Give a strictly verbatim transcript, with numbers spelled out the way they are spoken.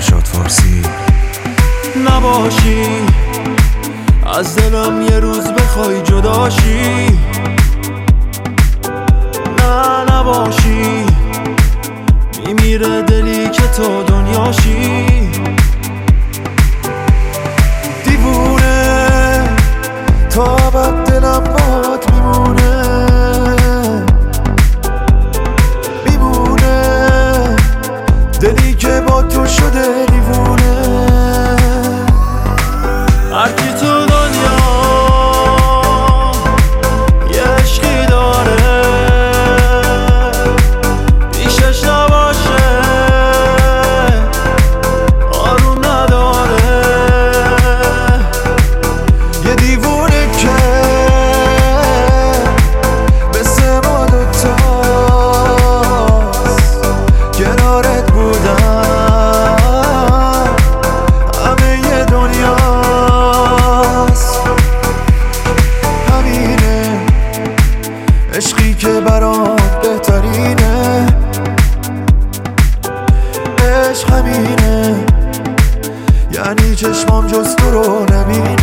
فرشاد فارسی. نباشی از دلم یه روز بخوای جداشی، نه نباشی میمیره دلی که تو دنیاشی. دیوونه تا ابد دلم باهات میمونه، میمونه دلی که با تو شده دیوونه. هر کی تو دنیا یه عشقی داره پیشش نباشه آروم نداره. یه دیوونه که مثل ما دوتاست، کنارت بودم همه یه دنیاست. همینه عشقی که برات بهترینه، عشق همینه یعنی چشمام جز تو رو نبینه.